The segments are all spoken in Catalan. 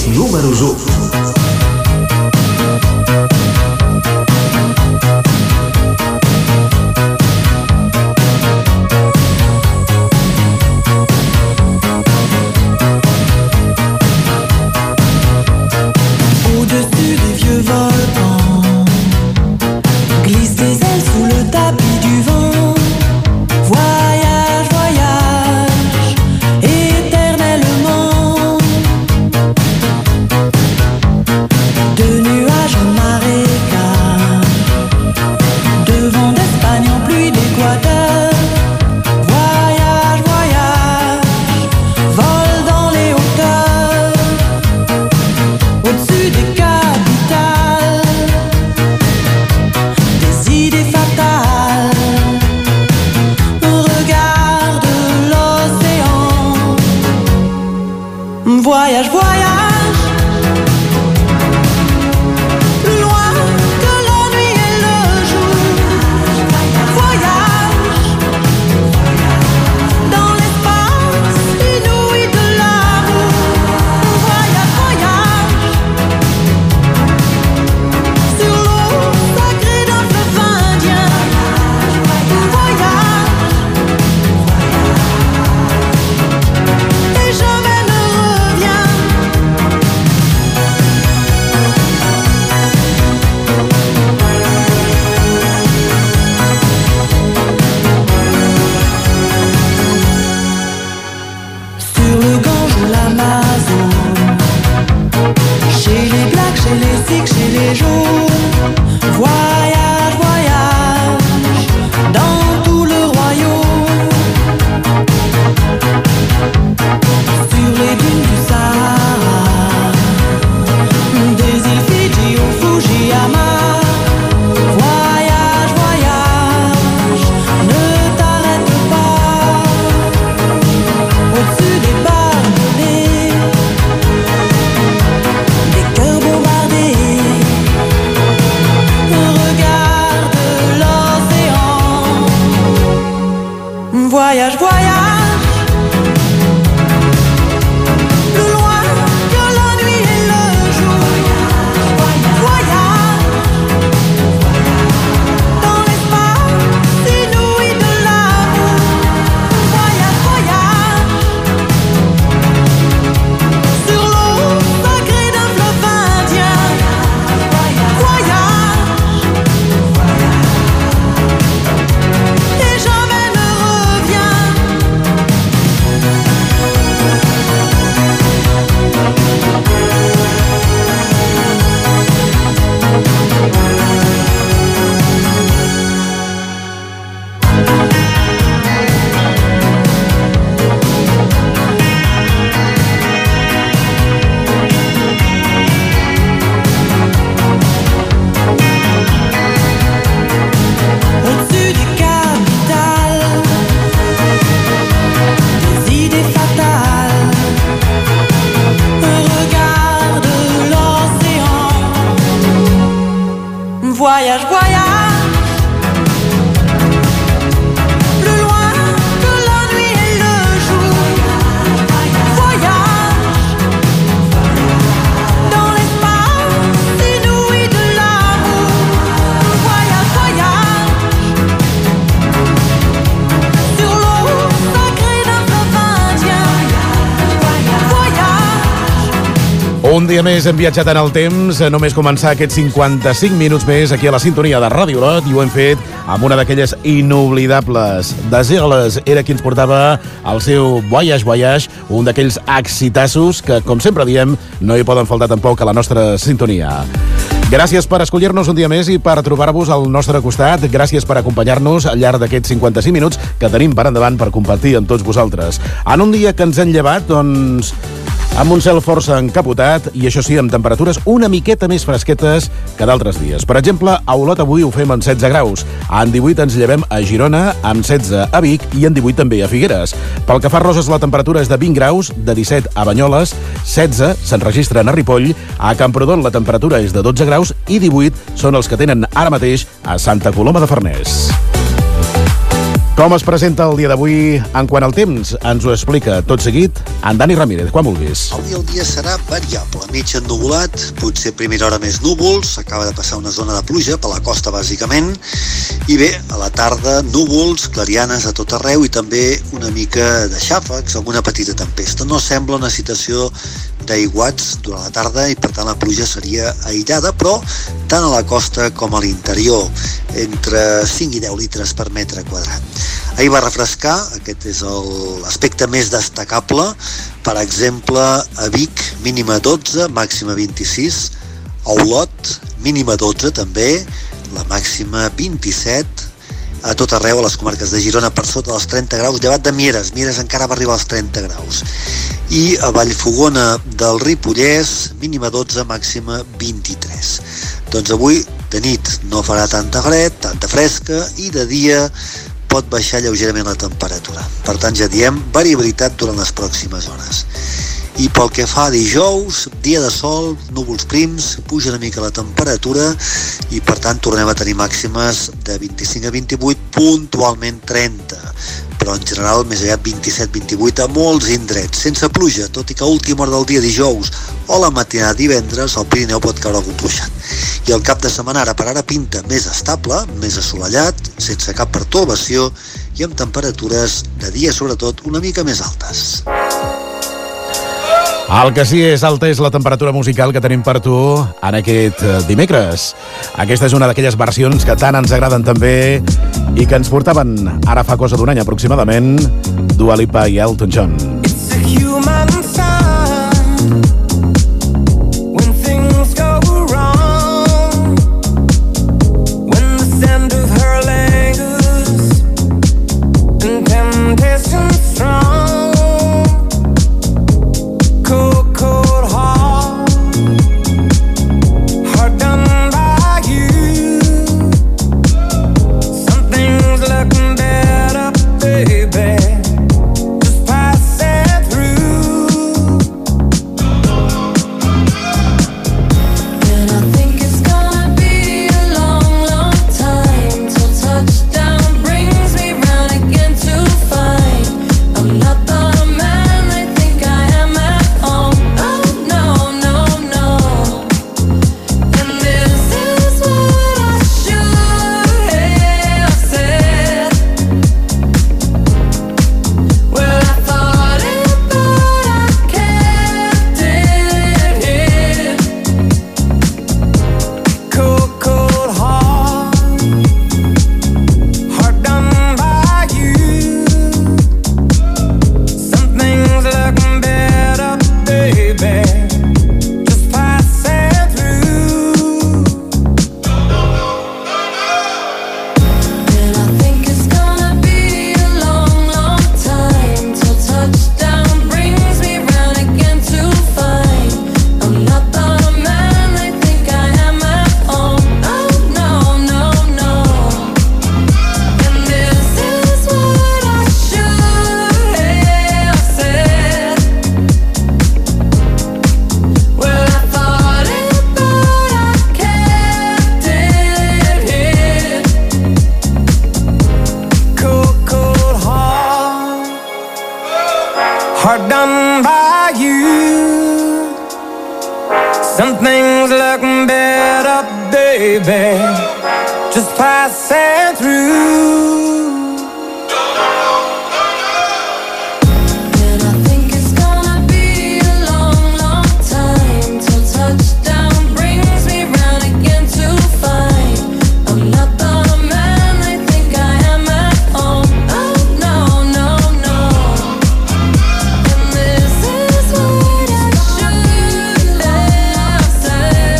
hits números 1. Voyage, voyage. Voyage, voyage. Plus loin que la nuit et le jour. Voyage. Dans l'espace inouï de l'amour. Voyage, voyage. Sur l'eau sacrée d'un fleuve indien. Voyage. Un dia més hem viatjat en el temps, només començar aquests 55 minuts més aquí a la sintonia de Ràdio Lot, i ho hem fet amb una d'aquelles inoblidables. Desirles era qui ens portava el seu Voyage, Voyage, un d'aquells excitassos que, com sempre diem, no hi poden faltar tampoc a la nostra sintonia. Gràcies per escollir-nos un dia més i per trobar-vos al nostre costat. Gràcies per acompanyar-nos al llarg d'aquests 55 minuts que tenim per endavant per compartir amb tots vosaltres. En un dia que ens hem llevat, doncs, amb un cel força encapotat i, això sí, amb temperatures una miqueta més fresquetes que d'altres dies. Per exemple, a Olot avui ho fem en 16 graus. En 18 ens llevem a Girona, amb 16 a Vic i en 18 també a Figueres. Pel que fa a Roses, la temperatura és de 20 graus, de 17 a Banyoles, 16 s'enregistren a Ripoll, a Camprodon la temperatura és de 12 graus i 18 són els que tenen ara mateix a Santa Coloma de Farners. Com es presenta el dia d'avui en quant al temps? Ens ho explica tot seguit en Dani Ramírez, quan vulguis. Avui el dia serà variable, mig ennuvolat, potser a primera hora més núvols, acaba de passar una zona de pluja per la costa bàsicament, i bé, a la tarda núvols, clarianes a tot arreu i també una mica de xàfecs, alguna petita tempesta. No sembla una situació d'aiguats durant la tarda i per tant la pluja seria aïllada, però tant a la costa com a l'interior, entre 5 i 10 litres per metre quadrat. Ahir va refrescar, aquest és l'aspecte més destacable. Per exemple, a Vic, mínima 12, màxima 26, a Olot, mínima 12 també, la màxima 27, a tot arreu, a les comarques de Girona, per sota dels 30 graus, llevat de Mieres. Mieres encara va arribar als 30 graus. I a Vallfogona del Ripollès, mínima 12, màxima 23. Doncs avui, de nit, no farà tanta fred, tanta fresca, i de dia pot baixar lleugerament la temperatura. Per tant, ja diem, variabilitat durant les pròximes hores. I pel que fa a dijous, dia de sol, núvols prims, puja una mica la temperatura i per tant tornem a tenir màximes de 25 a 28, puntualment 30, però en general més aviat 27-28 a molts indrets, sense pluja, tot i que a última hora del dia dijous o la matinada divendres al Pirineu pot caure algun ruixat. I el cap de setmana ara per ara pinta més estable, més assolellat, sense cap pertorbació i amb temperatures de dia sobretot una mica més altes. El que sí és alta és la temperatura musical que tenim per tu en aquest dimecres. Aquesta és una d'aquelles versions que tant ens agraden també i que ens portaven ara fa cosa d'un any aproximadament Dua Lipa i Elton John. It's a human sign when things go wrong, when the scent of her lingers and temptation strong.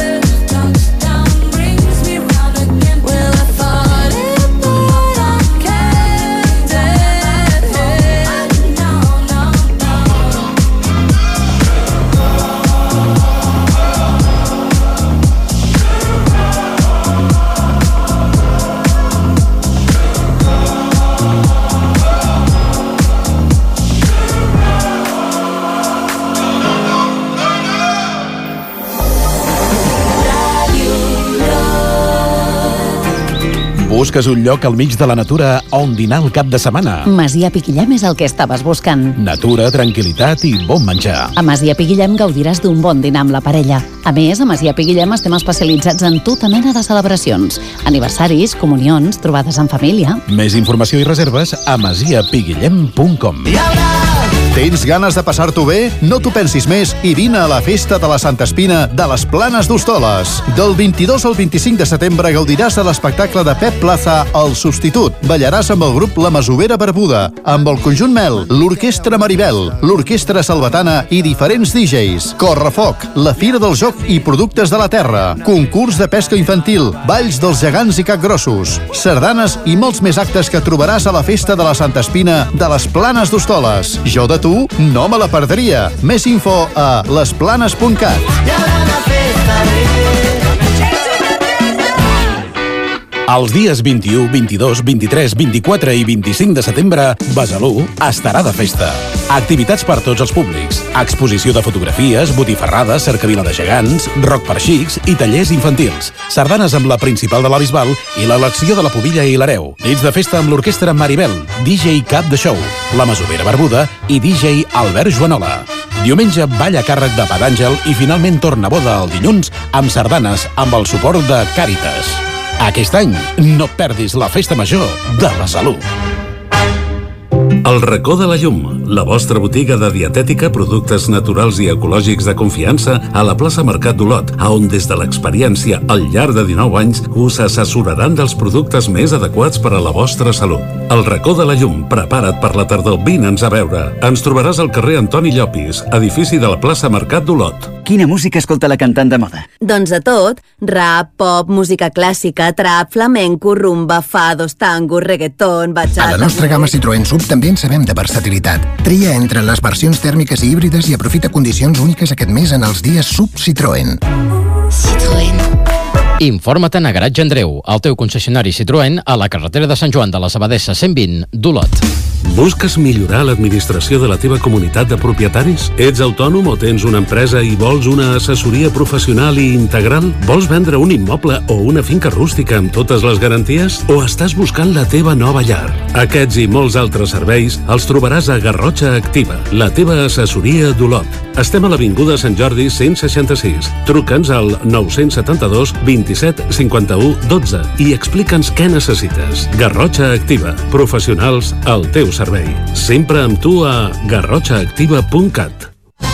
Okay. Busques un lloc al mig de la natura on dinar el cap de setmana. Masia Piquillem és el que estaves buscant. Natura, tranquil·litat i bon menjar. A Masia Piquillem gaudiràs d'un bon dinar amb la parella. A més, a Masia Piquillem estem especialitzats en tota mena de celebracions. Aniversaris, comunions, trobades en família. Més informació i reserves a masiapiguillem.com. Tens ganes de passar-t'ho bé? No t'ho pensis més i vine a la Festa de la Santa Espina de les Planes d'Hostoles. Del 22 al 25 de setembre gaudiràs de l'espectacle de Pep Plaza, El Substitut. Ballaràs amb el grup La Masovera Barbuda, amb el Conjunt Mel, l'Orquestra Maribel, l'Orquestra Salvatana i diferents DJs. Correfoc, la Fira del Joc i Productes de la Terra, concurs de pesca infantil, balls dels gegants i capgrossos, sardanes i molts més actes que trobaràs a la Festa de la Santa Espina de les Planes d'Hostoles. Jo de tu no me la perdria. Més info a lesplanes.cat. Els dies 21, 22, 23, 24 i 25 de setembre, Besalú estarà de festa. Activitats per tots els públics. Exposició de fotografies, botifarrades, cercavila de gegants, rock per xics i tallers infantils. Sardanes amb la principal de la Bisbal i l'elecció de la Pubilla i l'Hereu. Nits de festa amb l'Orquestra Maribel, DJ Cap de Show, la Masovera Barbuda i DJ Albert Joanola. Diumenge, ball a càrrec de Padàngel i finalment torna boda el dilluns amb sardanes amb el suport de Càritas. Aquest any, no perdis la festa major de Besalú. El racó de la llum, la vostra botiga de dietètica, productes naturals i ecològics de confiança a la plaça Mercat d'Olot, on des de l'experiència al llarg de 19 anys us assessoraran dels productes més adequats per a la vostra salut. El racó de la llum, prepara't per la tardor, vine'ns a veure. Ens trobaràs al carrer Antoni Llopis, edifici de la plaça Mercat d'Olot. Quina música escolta la cantant de moda? Doncs de tot. Rap, pop, música clàssica, trap, flamenco, rumba, fados, tango, reggaeton, bachata... A la nostra gamma Citroën Sub també en sabem de versatilitat. Tria entre les versions tèrmiques i híbrides i aprofita condicions úniques aquest mes en els dies Sub Citroën. Citroën. Informa-te'n a Garatge Andreu, el teu concessionari Citroën a la carretera de Sant Joan de les Abadesses 120 d'Olot. Busques millorar l'administració de la teva comunitat de propietaris? Ets autònom o tens una empresa i vols una assessoria professional i integral? Vols vendre un immoble o una finca rústica amb totes les garanties? O estàs buscant la teva nova llar? Aquests i molts altres serveis els trobaràs a Garrotxa Activa, la teva assessoria d'Olot. Estem a l'Avinguda Sant Jordi 166. Truca'ns al 972 27 51 12 i explica'ns què necessites. Garrotxa Activa, professionals al teu servei. Sempre amb tu a garrotxaactiva.cat.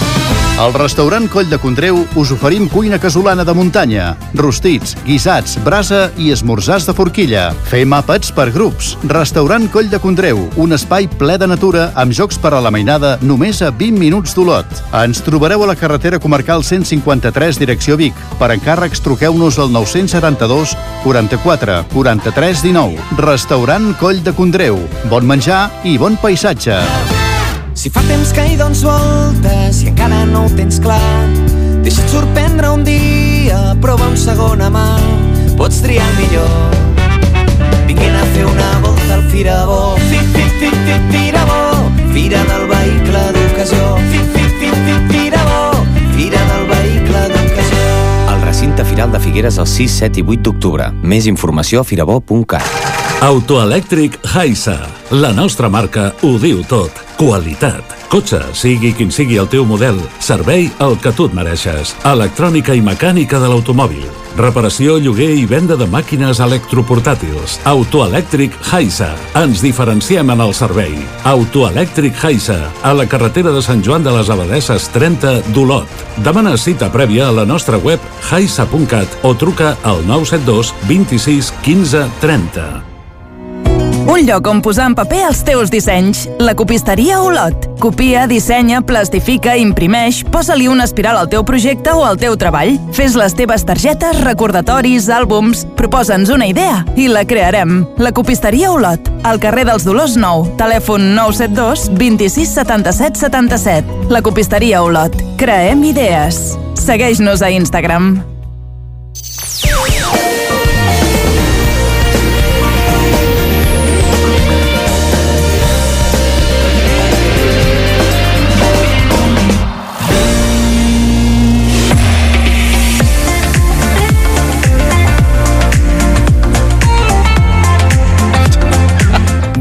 Al restaurant Coll de Condreu us oferim cuina casolana de muntanya, rostits, guisats, brasa i esmorzars de forquilla. Fem àpats per grups. Restaurant Coll de Condreu, un espai ple de natura amb jocs per a la mainada només a 20 minuts d'Olot. Ens trobareu a la carretera comarcal 153 direcció Vic. Per encàrrecs truqueu-nos al 972 44 43 19. Restaurant Coll de Condreu. Bon menjar i bon paisatge. Si fa temps que hi dones voltes i encara no ho tens clar, deixa't sorprendre un dia, prova un segon a mà, pots triar el millor. Vinguin a fer una volta al Firabó, Firabó, Fira del Vehicle d'Ocasió, Firabó, Fira del Vehicle d'Ocasió. El recinte Firal de Figueres el 6, 7 i 8 d'octubre. Més informació a firabó.cat. Autoelèctric Haisa. La nostra marca ho diu tot. Qualitat. Cotxe, sigui quin sigui el teu model. Servei el que tu et mereixes. Electrònica i mecànica de l'automòbil. Reparació, lloguer i venda de màquines electroportàtils. Autoelèctric Haisa. Ens diferenciem en el servei. Autoelèctric Haisa. A la carretera de Sant Joan de les Abadesses 30 d'Olot. Demana cita prèvia a la nostra web haisa.cat o truca al 972 26 15 30. Un lloc on posar en paper els teus dissenys. La copisteria Olot. Copia, dissenya, plastifica, imprimeix, posa-li una espiral al teu projecte o al teu treball. Fes les teves targetes, recordatoris, àlbums. Proposa'ns una idea i la crearem. La copisteria Olot. Al carrer dels Dolors 9. Telèfon 972 26 77 77. La copisteria Olot. Creem idees. Segueix-nos a Instagram.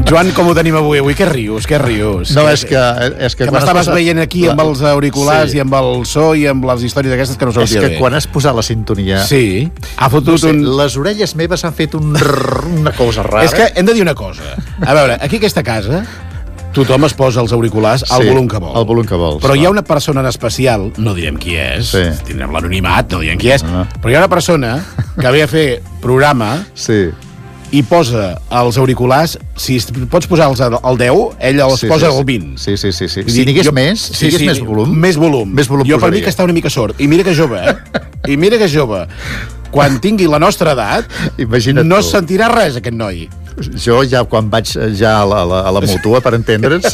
Joan, com ho tenim avui? Avui què rius? No, és que que m'estaves veient aquí amb els auriculars i amb el so i amb les històries aquestes que no sortia bé. És que quan has posat la sintonia... Sí. Ha fotut les orelles meves han fet una cosa rara. És que hem de dir una cosa. A veure, aquí a aquesta casa tothom es posa els auriculars al volum que vol. Al volum que vols. Però hi ha una persona en especial, no direm qui és, tindrem l'anonimat, no direm qui és, però hi ha una persona que ve a fer programa i posa els auriculars, si pots posar-los al 10, ell els posa al 20. Sí. Si digués més volum... Més volum. Jo per mi que està una mica sord. I mira que jove, I mira que jove. Quan tingui la nostra edat, no sentirà res, aquest noi. Jo ja, quan vaig ja a la Mútua, per entendre'ns,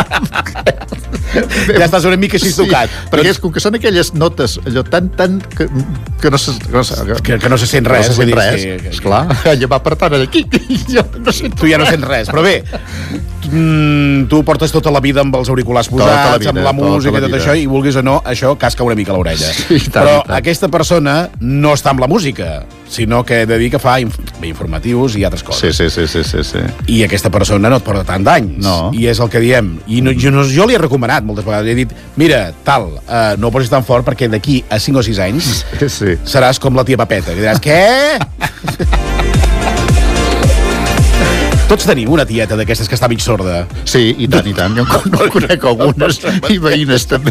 ja estàs una mica així tocat. Perquè és com que són aquelles notes, allò tan que no se sent res. No se sent res, esclar. Ja va per tant aquí. Tu ja no sents res, però bé, tu portes tota la vida amb els auriculars posats, amb la música i tot això, i vulguis o no, això casca una mica a l'orella. Però aquesta persona no està amb la música, sinó que he de dir que fa informatius i altres coses. Sí. I aquesta persona no et porta tant d'anys. No. I és el que diem. I jo li he recomanat moltes vegades. Li he dit, mira, no ho posis tan fort perquè d'aquí a 5 o 6 anys seràs com la tia Pepeta. I diràs, què? Tots tenim una tieta d'aquestes que està mig sorda. Sí, i tant. Jo en conec algunes i veïnes també.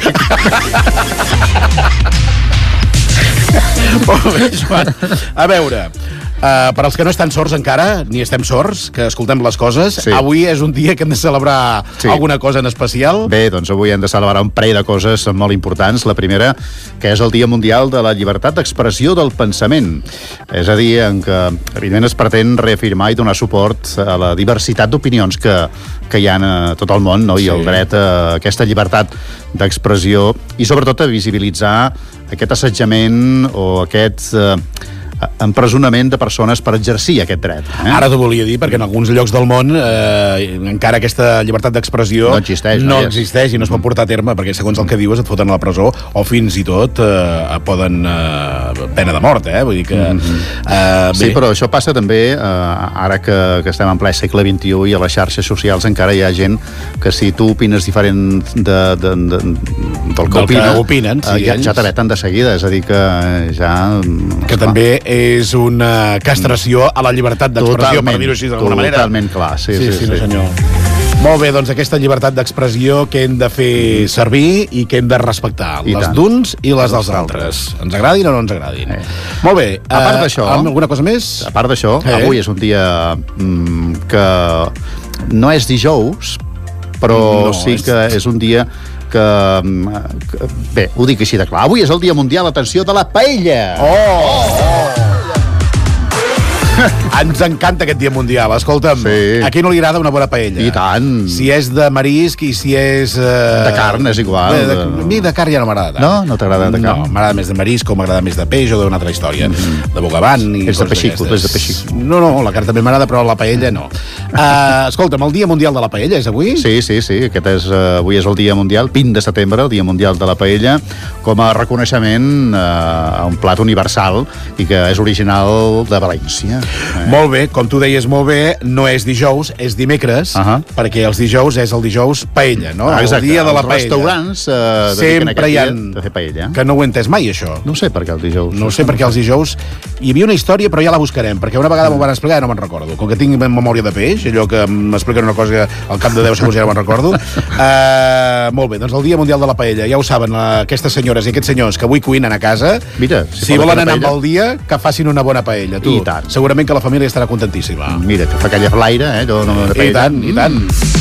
Molt bé, Joan. A veure, per als que no estan sords encara, ni estem sords, que escoltem les coses, avui és un dia que hem de celebrar alguna cosa en especial. Bé, doncs avui hem de celebrar un parell de coses molt importants. La primera, que és el Dia Mundial de la Llibertat d'Expressió del Pensament. És a dir, en què, evidentment, es pretén reafirmar i donar suport a la diversitat d'opinions que hi ha a tot el món, no? I el dret a aquesta llibertat d'expressió i, sobretot, a visibilitzar aquest assetjament o aquest empresonament de persones per exercir aquest dret. Ara t'ho volia dir, perquè en alguns llocs del món encara aquesta llibertat d'expressió no existeix i no es pot portar a terme, perquè segons el que dius et foten a la presó o fins i tot poden pena de mort, vull dir que... Sí, però això passa també ara que estem en ple segle XXI i a les xarxes socials encara hi ha gent que si tu opines diferent del que opinen, ja t'aveten de seguida, és a dir que ja... Que també és una castració a la llibertat d'expressió, per dir-ho així d'alguna manera. Totalment clar, sí. No, senyor. Molt bé, doncs aquesta llibertat d'expressió que hem de fer servir i que hem de respectar, les d'uns i les dels altres. Ens agradin o no ens agradin. Molt bé. A part d'això... Alguna cosa més? A part d'això, avui és un dia que no és dijous, però sí que és un dia que... Bé, ho dic així de clar. Avui és el Dia Mundial, atenció, de la paella! Ens encanta aquest dia mundial, escolta'm. A qui no li agrada una bona paella? I tant. Si és de marisc i si és... De carn, és igual. A mi de carn ja no m'agrada. No t'agrada de carn? No, m'agrada més de marisc o m'agrada més de peix o d'una altra història. De bogavant i... És de peixic, és de peixic. No, la carn també m'agrada, però la paella no. Escolta'm, el Dia Mundial de la Paella és avui? Sí. Avui és el Dia Mundial, 20 de setembre, el Dia Mundial de la Paella, com a reconeixement a un plat universal i que és original de València. Molt bé, com tu deies molt bé, no és dijous, és dimecres, perquè els dijous és el dijous paella, no? Exacte, el dia de la els paella. Restaurants sempre hi ha de fer paella. Que no ho he entès mai, això. No sé per què els dijous. No sé per què els dijous. Hi havia una història, però ja la buscarem, perquè una vegada m'ho van explicar i no me'n recordo. Com que tinc memòria de peix, allò que m'expliquen una cosa al cap de 10 segons ja no me'n recordo. Molt bé, doncs el Dia Mundial de la Paella, ja ho saben, aquestes senyores i aquests senyors que avui cuinen a casa, mira, si volen anar amb el dia, que facin una bona paella. Tu, segurament que la família estarà contentíssima. Mira, que fa aquella flaire, I tant.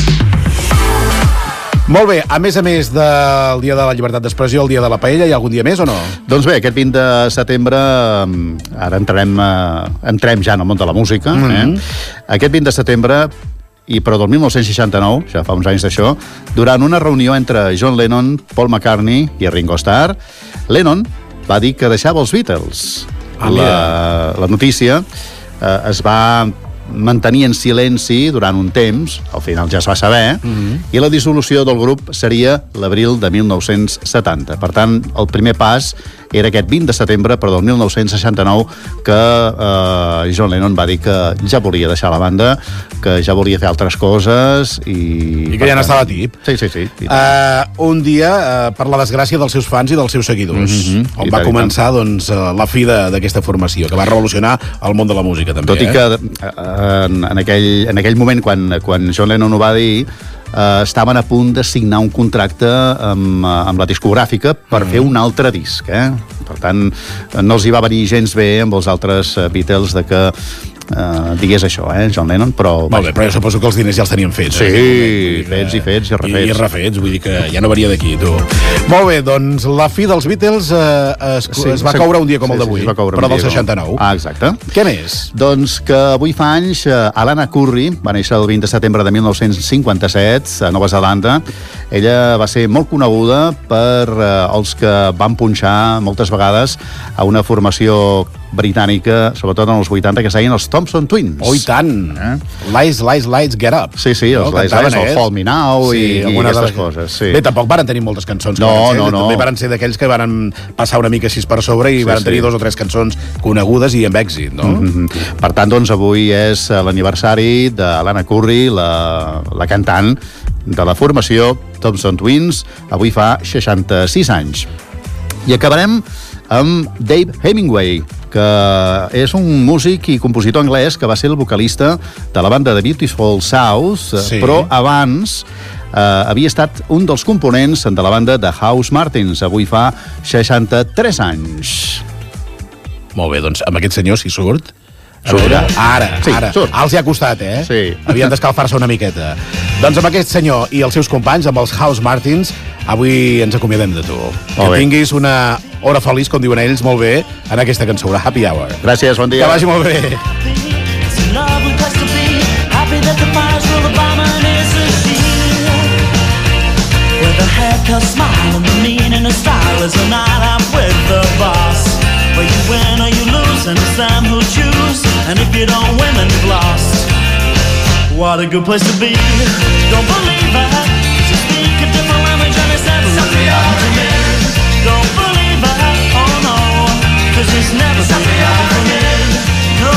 Molt bé, a més del Dia de la Llibertat d'Expressió, el Dia de la Paella, hi ha algun dia més o no? Doncs bé, aquest 20 de setembre, ara entrem ja en el món de la música. Aquest 20 de setembre, però del 1969, ja fa uns anys d'això, durant una reunió entre John Lennon, Paul McCartney i Ringo Starr, Lennon va dir que deixava els Beatles. La notícia es va mantenir en silenci durant un temps, al final ja es va saber, i la dissolució del grup seria l'abril de 1970. Per tant, el primer pas era aquest 20 de setembre, però del 1969, que John Lennon va dir que ja volia deixar la banda, que ja volia fer altres coses i que ja n'estava tip. Sí. Un dia, per la desgràcia dels seus fans i dels seus seguidors, on va començar la fi d'aquesta formació, que va revolucionar el món de la música, també. Tot i que en aquell moment, quan John Lennon ho va dir, estaven a punt de signar un contracte amb la discogràfica per fer un altre disc. Per tant, no els hi va venir gens bé amb els altres Beatles de que digués això, John Lennon, però... Molt bé, però jo suposo que els diners ja els tenien fets. Sí, fets i refets. I refets, vull dir que ja no varia d'aquí, tu. Molt bé, doncs la fi dels Beatles es va coure un dia com el d'avui, però del 69. Ah, exacte. Què més? Doncs que avui fa anys Alana Curry va néixer el 20 de setembre de 1957 a Nova Zelanda. Ella va ser molt coneguda per els que van punxar moltes vegades a una formació britànica, sobretot en els 80, que seien els Thompson Twins. Oh, i tant! Lights, Get Up. Sí, els Lights, el Hold Me Now i aquestes coses. Bé, tampoc varen tenir moltes cançons. No. També varen ser d'aquells que varen passar una mica així per sobre i varen tenir 2 o 3 cançons conegudes i amb èxit, no? Per tant, doncs, avui és l'aniversari d'Alana Curry, la cantant de la formació Thompson Twins. Avui fa 66 anys. I acabarem amb Dave Hemingway, que és un músic i compositor anglès que va ser el vocalista de la banda de Beautiful South, però abans havia estat un dels components de la banda de House Martins. Avui fa 63 anys. Molt bé, doncs amb aquest senyor si surt... Ara. Surt. Els hi ha costat, Sí. Havien d'escalfar-se una miqueta. Doncs amb aquest senyor i els seus companys, amb els House Martins, avui ens acomiadem de tu. Que tinguis una hora feliç, com diuen ells, molt bé, en aquesta cançó, una happy hour. Gràcies, bon dia. Que vagi molt bé. Where you win or you lose, and it's them who choose. And if you don't win, then you've lost. What a good place to be. Don't believe it, 'cause you speak a different language and it's never really happened to me. Don't believe it, oh no, 'cause it's never really happened to me. No,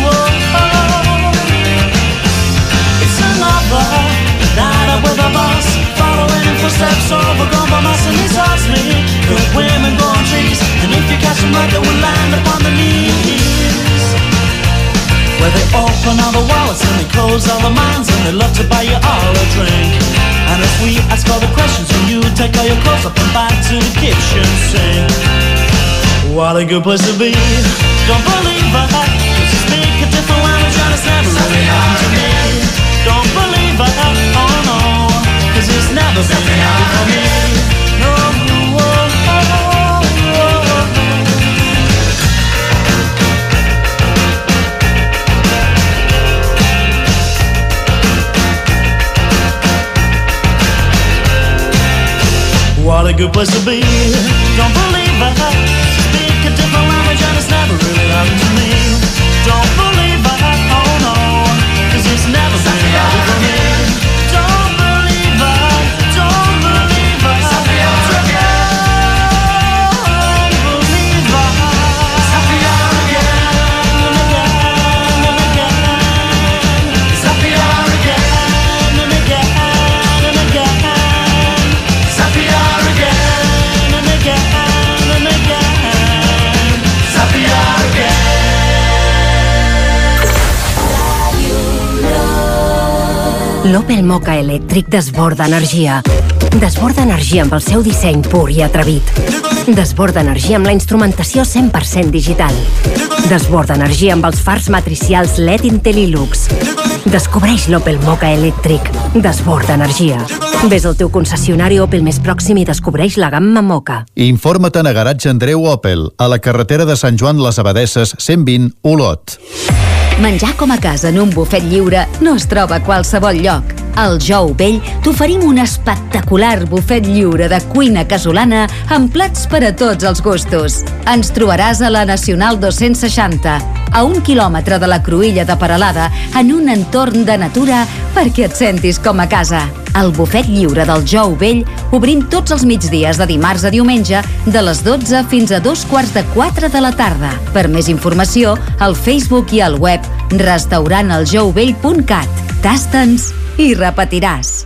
it's another night out with a boss, following in footsteps, overcome by mass, and he's asked me. Good women go on trees, and if you catch them right, they will land upon the knees. Where they open all the wallets and they close all the minds, and they love to buy you all a drink. And if we ask all the questions, and you take all your clothes up and back to the kitchen sink. What a good place to be. Don't believe it, 'cause you speak a different language and it's never really happened to me. Don't believe it, oh no, 'cause it's never been happened for me. No, what a good place to be. Don't believe it, speak a different language and it's never really happened to me. Don't believe it, oh no, 'cause it's never been happened for me. Don't believe it, don't believe it, don't believe it. It's happy hour again and again and again. It's happy hour again and again and again. It's happy hour again and again and again. It's happy hour again. L'Opel Mokka elèctric desborda energia. Desborda energia amb el seu disseny pur i atrevit. Desborda energia amb la instrumentació 100% digital. Desborda energia amb els fars matricials LED IntelliLux. Descobreix l'Opel Mokka elèctric. Desborda energia. Ves al teu concessionari Opel més pròxim i descobreix la gamma Mokka. Informa't a Garatge Andreu Opel, a la carretera de Sant Joan les Abadesses, 120, Olot. Menjar com a casa en un bufet lliure no es troba a qualsevol lloc. Al Jou Vell t'oferim un espectacular bufet lliure de cuina casolana amb plats per a tots els gustos. Ens trobaràs a la Nacional 260, a 1 quilòmetre de la Cruïlla de Peralada, en un entorn de natura perquè et sentis com a casa. El bufet lliure del Jou Vell Obrim tots els migdies de dimarts a diumenge de les 12 fins a 3:15 de la tarda. Per més informació, al Facebook i al web restaurantaljouvell.cat. Tasta'ns i repetiràs.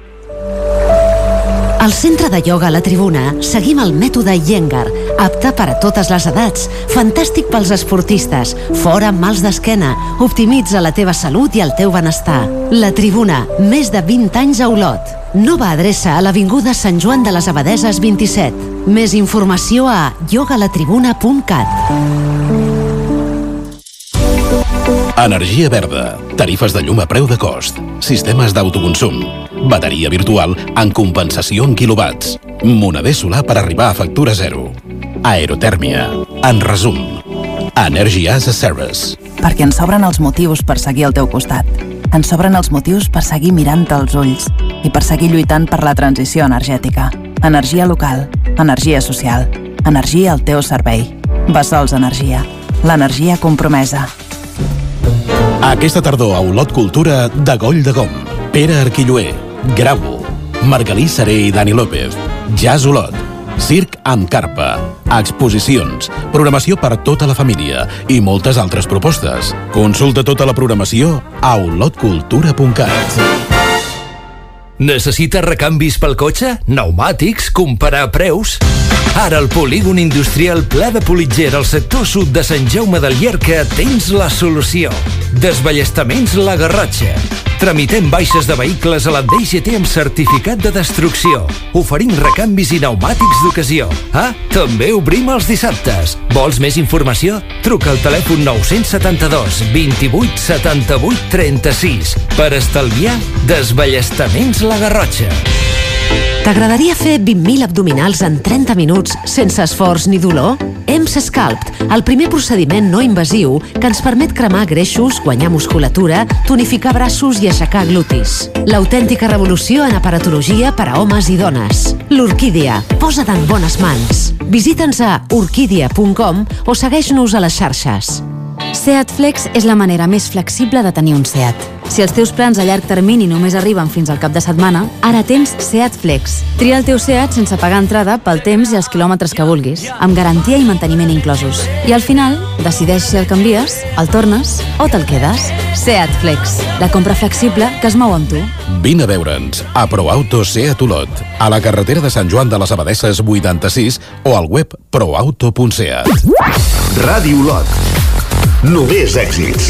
Al centre de ioga La Tribuna seguim el mètode Iyengar, apte per a totes les edats, fantàstic pels esportistes, fora amb mals d'esquena, optimitza la teva salut i el teu benestar. La Tribuna, més de 20 anys a Olot. Nova adreça a l'avinguda Sant Joan de les Abadeses 27. Més informació a yogalatribuna.cat. Energia verda, tarifes de llum a preu de cost, sistemes d'autoconsum, bateria virtual en compensació en quilowatts, moneder solar per arribar a factura zero, aerotèrmia, en resum, Energy as a Service. Perquè ens sobren els motius per seguir al teu costat. Ens sobren els motius per seguir mirant-te als ulls i per seguir lluitant per la transició energètica. Energia local, energia social, energia al teu servei. Bessols Energia, l'energia compromesa. Aquesta tardor a Olot Cultura de Goll de Gom, Pere Arquilloé, Grau, Margalí Seré i Dani López, Jazz Olot, circ amb carpa, exposicions, programació per tota la família i moltes altres propostes. Consulta tota la programació a olotcultura.cat. Necessites recanvis pel cotxe? Pneumàtics? Comparar preus? Ara al polígon industrial Pla de Politger al sector sud de Sant Jaume del Llierca tens la solució. Desballestaments La Garrotxa. Tramitem baixes de vehicles a la DGT amb certificat de destrucció. Oferim recanvis i pneumàtics d'ocasió. També obrim els dissabtes. Vols més informació? Truca al telèfon 972 28 78 36 per estalviar desballestaments La Garrotxa. T'agradaria fer 20.000 abdominals en 30 minuts sense esforç ni dolor? EMS Sculpt, el primer procediment no invasiu que ens permet cremar greixos, guanyar musculatura, tonificar braços i aixecar glutis. L'autèntica revolució en aparatologia per a homes i dones. L'Orquídia, posa't en bones mans. Visita'ns a orquídia.com o segueix-nos a les xarxes. Seat Flex és la manera més flexible de tenir un Seat. Si els teus plans a llarg termini només arriben fins al cap de setmana, ara tens Seat Flex. Tria el teu Seat sense pagar entrada pel temps i els quilòmetres que vulguis, amb garantia i manteniment inclosos. I al final, decideix si el canvies, el tornes o te'l quedes. Seat Flex, la compra flexible que es mou amb tu. Vine a veure'ns a ProAuto Seat Olot, a la carretera de Sant Joan de les Abadeses 86 o al web proauto.seat. Ràdio Olot. Només èxits.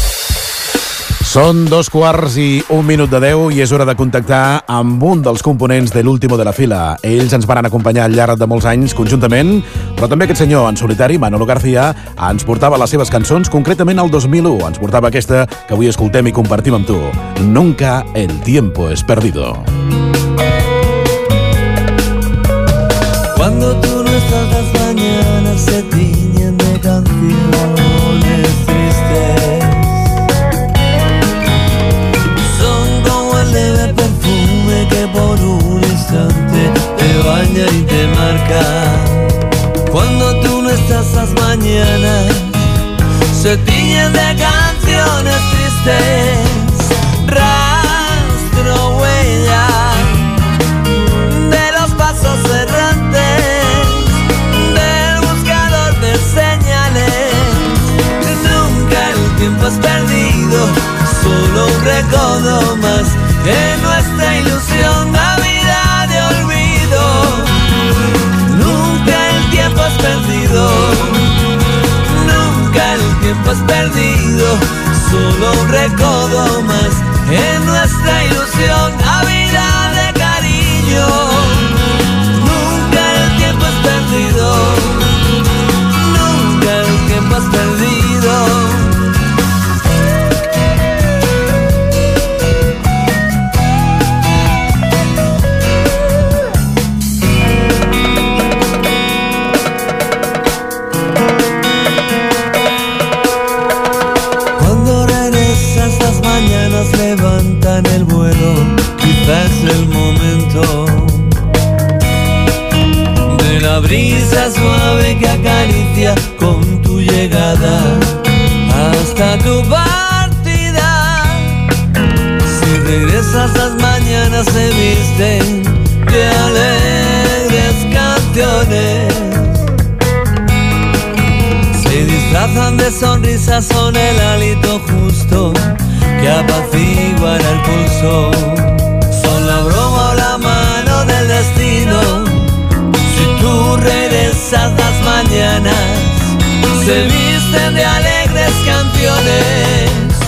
Són 2:15 i és hora de contactar amb un dels components de l'Último de la Fila. Ells ens van acompanyar al llarg de molts anys conjuntament, però també aquest senyor en solitari, Manolo García, ens portava les seves cançons, concretament el 2001. Ens portava aquesta que avui escoltem i compartim amb tu. Nunca el tiempo es perdido. Cuando tú no estás, las mañanas se tiñen de canciones tristes. Son como el leve perfume que por un instante te baña y te marca. Cuando tú no estás, las mañanas se tiñen de canciones tristes. Rastro, huella de los pasos errantes del buscador de señales. Nunca el tiempo es perdido, solo un recodo más en nuestra ilusión, Navidad de olvido. Nunca el tiempo es perdido, nunca el tiempo es perdido, solo un recodo más en nuestra ilusión, Navidad de cariño. Nunca el tiempo es perdido, nunca el tiempo es perdido. Levantan el vuelo, quizás el momento de la brisa suave que acaricia con tu llegada hasta tu partida. Si regresas, las mañanas se visten de alegría. disfrazan de sonrisas, son el hálito justo que apaciguan el pulso. Son la broma o la mano del destino. Si tú regresas las mañanas, se visten de alegres canciones.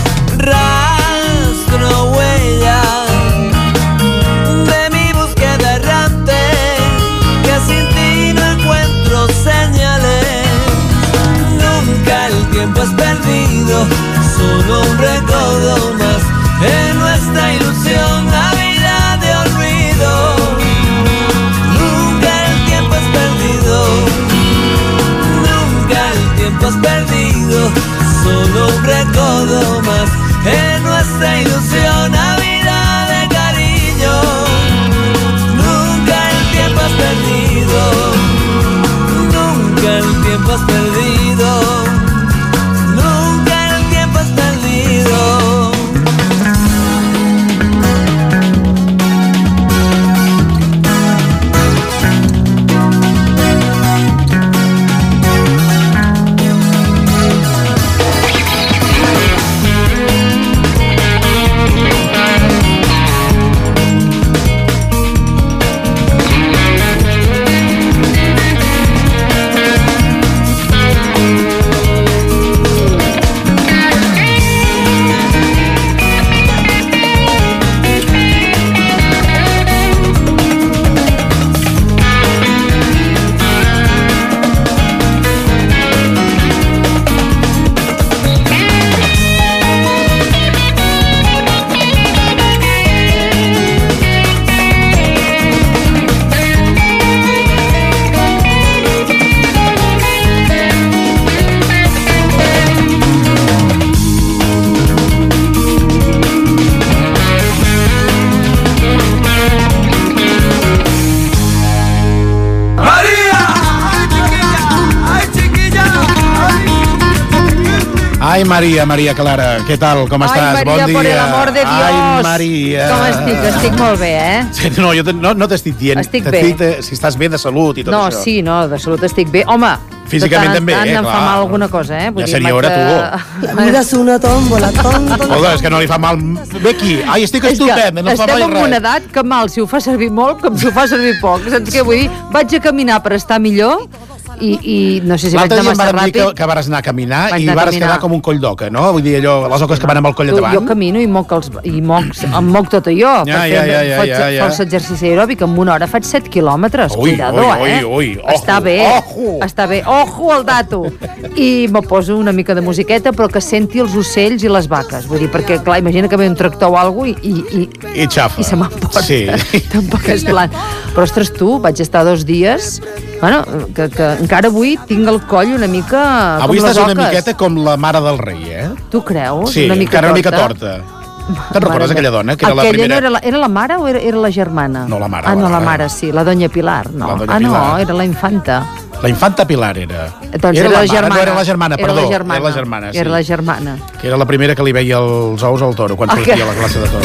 Rastro, huella de mi búsqueda errante, que sin ti no encuentro señales. Nunca el tiempo es perdido, solo un recodo más en nuestra ilusión, la vida de olvido. Nunca el tiempo es perdido, nunca el tiempo es perdido, solo un recodo más en nuestra ilusión, la vida de cariño. Nunca el tiempo es perdido, nunca el tiempo es perdido, nunca el tiempo es perdido. Ai, Maria Clara, què tal? Com estàs? Maria, bon dia. por el amor de Dios. Ai, Maria. Com estic? Estic molt bé, eh? Sí, no, jo no t'estic dient. Estic T'estic bé. dient si estàs bé de salut i tot això. No, sí, no, de salut estic bé. Home, físicament de tant en també, tant em fa clar. mal alguna cosa, eh? Ja seria hora, tu. Miras una tómbola, Escolta, és que no li fa mal. Ve aquí. Ai, estic estupend, no fa estem mal en una res. edat que mal si ho fa servir molt com si ho fa servir poc. Saps què vull dir? Vaig a caminar per estar millor i no sé si vaig L'altre anar dia em massa van dir ràpid. que vas anar a caminar Vaig i anar a vas caminar. quedar com un coll d'oca, no? Vull dir, allò, les oques que van amb el coll Tu, davant. jo camino i moc em moc tot jo. Ja, Faig ja. força exercici aeròbic. En una hora faig 7 quilòmetres. Ui, Cuidado, ui, ojo, Està bé, ojo. està bé. Ojo al dato. I me poso una mica de musiqueta, però que senti els ocells i les vaques. Vull dir, perquè, clar, imagina que ve un tractor o alguna cosa I xafa. i se m'emporta. Sí. Tampoc és plan. Però, ostres, tu, vaig estar 2 dies... Bueno, que encara avui tinc el coll una mica Avui com les estàs oques. una miqueta com la mare del rei, eh? Tu creus? Sí, encara una mica torta. Te'n recordes aquella dona? Que era la Aquella primera... no era la mare o era la germana? No, la mare. Ah, no, la mare, sí, la doña Pilar, no. La doña Ah, no, Pilar. era la infanta. La infanta Pilar era. Doncs era la mare, germana. No era la germana, Era perdó. la germana. Era la germana, sí. Era la germana. Que era la primera que li veia els ous al toro, quan sortia a la classe de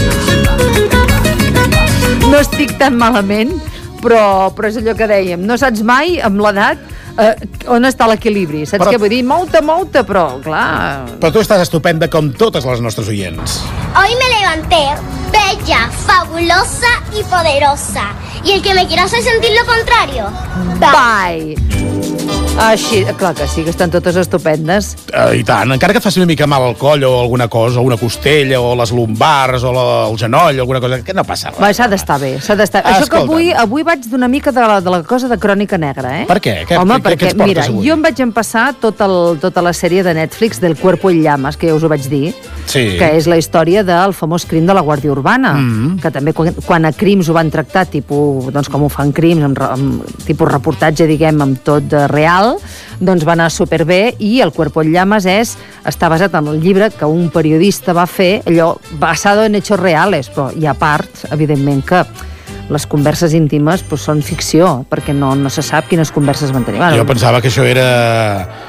toros. No estic tan malament, però és allò que dèiem. No saps mai, amb l'edat, on està l'equilibri. Saps què vull dir? Mou-te, però, clar... Però tu estàs estupenda com totes les nostres oients. Hoy me levanté bella, fabulosa y poderosa. Y el que me quiera hacer sentir lo contrario, bye. Així, clar que sí, que estan totes estupendes. I tant, encara que et faci una mica mal al coll o alguna cosa, o una costella, o les lumbars, o el genoll, o alguna cosa, que no passa res. Va, s'ha d'estar bé, s'ha d'estar... Això que avui vaig d'una mica de la cosa de crònica negra, eh? Per què? Home, què perquè, ens portes mira, avui? jo em vaig empassar tota la sèrie de Netflix del Cuerpo en Llamas, que ja us ho vaig dir, sí. Que és la història del famós crim de la Guàrdia Urbana, que també quan a crims ho van tractar, tipus, doncs com ho fan crims, amb tipus reportatge, diguem, amb tot real, doncs va anar superbé, i el Cuerpo en Llamas està basat en el llibre que un periodista va fer, allò basado en hechos reales, però hi ha part, evidentment, que les converses íntimes són ficció, perquè no se sap quines converses van tenir. Jo pensava que això era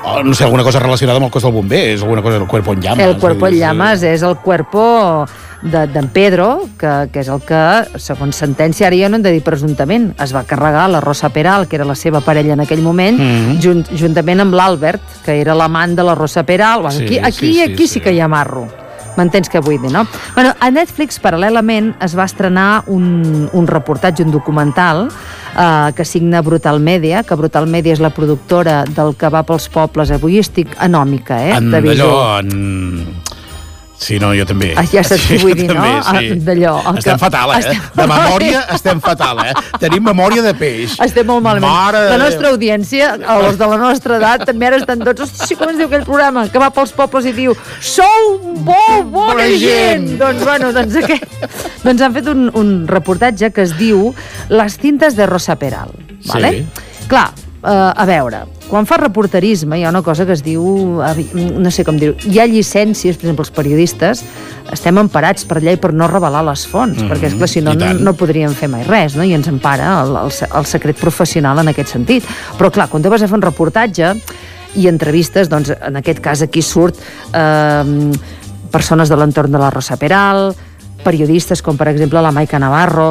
no sé, alguna cosa relacionada amb el cos del bomber, és alguna cosa del cuerpo en llamas. El cuerpo en llamas és el cuerpo d'en Pedro, que és el que, segons sentència, ara ja no hem de dir presumptament, es va carregar la Rosa Peral, que era la seva parella en aquell moment, juntament amb l'Albert, que era l'amant de la Rosa Peral. Bueno, aquí sí que hi ha marro. M'entens què vull dir, no? Bueno, a Netflix, paral·lelament, es va estrenar un reportatge, un documental, que signa Brutal Media, que Brutal Media és la productora del que va pels pobles. Avui estic anòmica, d'allò, sí, no, jo també. Ja saps què vull dir, no? D'allò. Estem fatal, De memòria estem fatal, Tenim memòria de peix. Estem molt malament. La nostra audiència, els de la nostra edat, també ara estan tots... Hosti, com es diu aquell programa? Que va pels pobles i diu sou molt bona gent! Doncs, bueno, doncs han fet un reportatge que es diu Les tintes de Rosa Peral. Vale? Clar, a veure, quan fa reporterisme hi ha una cosa que es diu, no sé com dir, hi ha llicències, per exemple, els periodistes estem emparats per llei per no revelar les fonts, perquè esclar, si no, no podríem fer mai res, no? I ens empara el secret professional en aquest sentit. Però clar, quan tu vas a fer un reportatge i entrevistes, doncs en aquest cas aquí surt persones de l'entorn de la Rosa Peral, periodistes com per exemple la Maica Navarro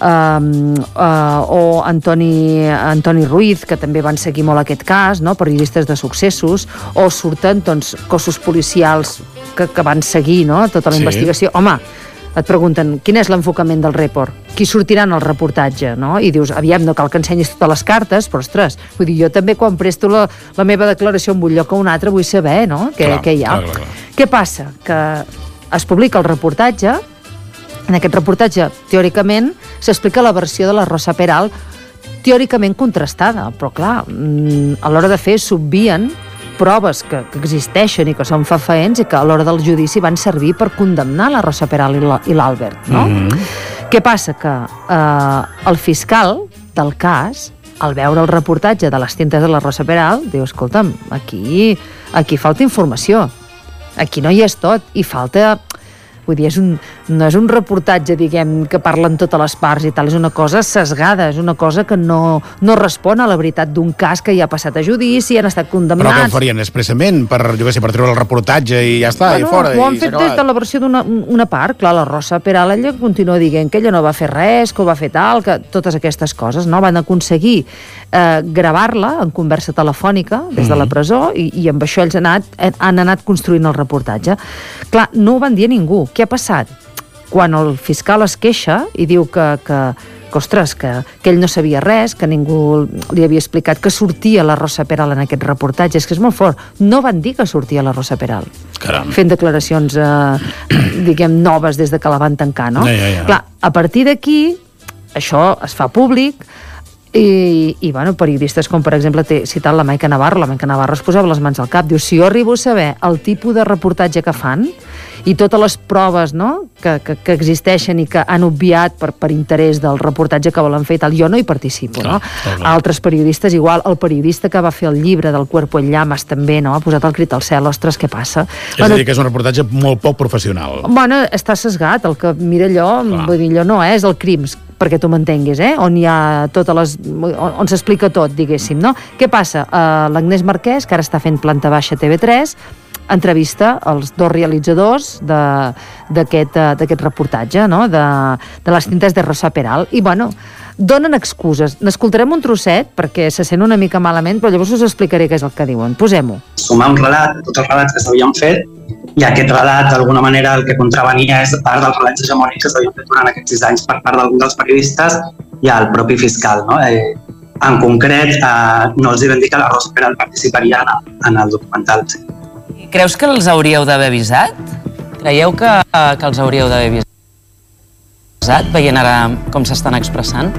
o Antoni Ruiz, que també van seguir molt aquest cas, no? Periodistes de successos, o surten doncs, cossos policials que van seguir, no? Tota la investigació. Home, et pregunten quin és l'enfocament del report, qui sortirà en el reportatge, no? I dius, aviam, no cal que ensenyis totes les cartes, però ostres, vull dir, jo també quan presto la meva declaració en un lloc o un altre vull saber, no? Què hi ha. Què passa? Que es publica el reportatge. En aquest reportatge, teòricament, s'explica la versió de la Rosa Peral teòricament contrastada, però clar, a l'hora de fer s'obvien proves que existeixen i que són fefaents i que a l'hora del judici van servir per condemnar la Rosa Peral i l'Albert, no? Què passa? Que el fiscal del cas, al veure el reportatge de les tintes de la Rosa Peral, diu, escolta'm, aquí falta informació, aquí no hi és tot, i falta... Vull dir, no és un reportatge, diguem, que parlen totes les parts i tal, és una cosa sesgada, és una cosa que no respon a la veritat d'un cas que ja ha passat a judici, han estat condemnats... Però què ho farien expressament? Per treure el reportatge i ja està, i fora? Ho han fet des de la versió d'una part. Clar, la Rosa Peral, ella continua dient que ella no va fer res, que ho va fer tal, que totes aquestes coses, no? Van aconseguir gravar-la en conversa telefònica des de la presó i amb això ells han anat construint el reportatge. Clar, no ho van dir a ningú. Què ha passat? Quan el fiscal es queixa i diu que ostres, que ell no sabia res, que ningú li havia explicat que sortia la Rosa Peral en aquest reportatge, és que és molt fort. No van dir que sortia la Rosa Peral. Caram. Fent declaracions, diguem, noves des de que la van tancar, no? Clar, a partir d'aquí, això es fa públic, i bueno, periodistes com per exemple té citat la Maica Navarro es posava les mans al cap, diu, si jo arribo a saber el tipus de reportatge que fan i totes les proves, no?, que existeixen i que han obviat per interès del reportatge que volen fer i tal, jo no hi participo, no? Altres periodistes igual, el periodista que va fer el llibre del Cuerpo en Llamas també, no?, ha posat el crit al cel, ostres, què passa? És a dir, que és un reportatge molt poc professional. Bueno, està sesgat, el que mira allò, vull dir, allò no és el Crims, perquè tu m'entenguis, on hi ha totes les... on s'explica tot, diguéssim, no? Què passa? L'Agnès Marquès, que ara està fent planta baixa a TV3, entrevista els dos realitzadors d'aquest reportatge, no?, de les tintes de Rosa Peral, i bueno, donen excuses. N'escoltarem un trosset perquè se sent una mica malament, però llavors us explicaré què és el que diuen. Posem-ho. Sumar un relat, tots els relats que s'havien fet, i aquest relat, d'alguna manera, el que contravenia és part dels relats hegemònics que s'havien fet durant aquests 6 anys per part d'alguns dels periodistes i el propi fiscal, no? En concret, no els vam dir que la Rosa Peral participaria en el documental. Creus que els hauríeu d'haver avisat? Creieu que els hauríeu d'haver avisat, veient ara com s'estan expressant?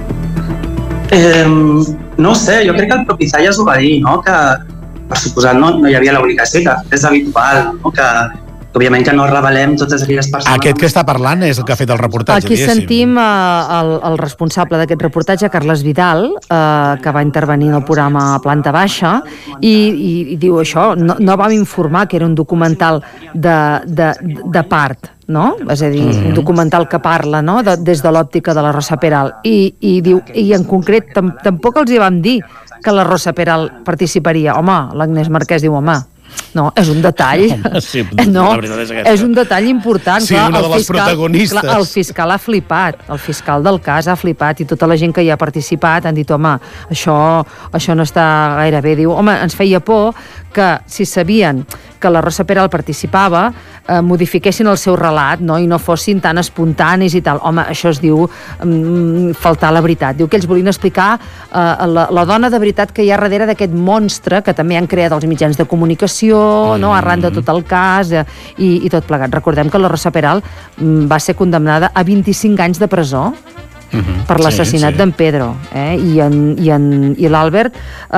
No sé, jo crec que el propi Zayas ho va dir, no?, que per suposat no hi havia l'obligació, que és habitual, no?, que òbviament que no revelem totes aquelles persones... Aquest que està parlant és el que ha fet el reportatge, aquí sentim el responsable d'aquest reportatge, Carles Vidal, que va intervenir en el programa Planta Baixa, i diu això, no vam informar que era un documental de part, no? És a dir, un documental que parla, no?, des de l'òptica de la Rosa Peral, i diu, i en concret tampoc els hi vam dir que la Rosa Peral participaria. Home, l'Agnès Marquès diu, home, no, és un detall. Sí, no, la veritat és aquesta. és un detall important. Sí, una de les protagonistes. Clar, el fiscal ha flipat, el fiscal del cas ha flipat i tota la gent que hi ha participat han dit, home, això no està gaire bé. Diu, home, ens feia por que si sabien que la Rosa Peral participava, modifiquessin el seu relat, no? I no fossin tan espontanis i tal. Home, això es diu faltar la veritat. Diu que ells volien explicar la dona de veritat que hi ha darrere d'aquest monstre que també han creat els mitjans de comunicació, no? Arran de tot el cas i tot plegat. Recordem que la Rosa Peral va ser condemnada a 25 anys de presó per l'assassinat d'en Pedro, i l'Àlbert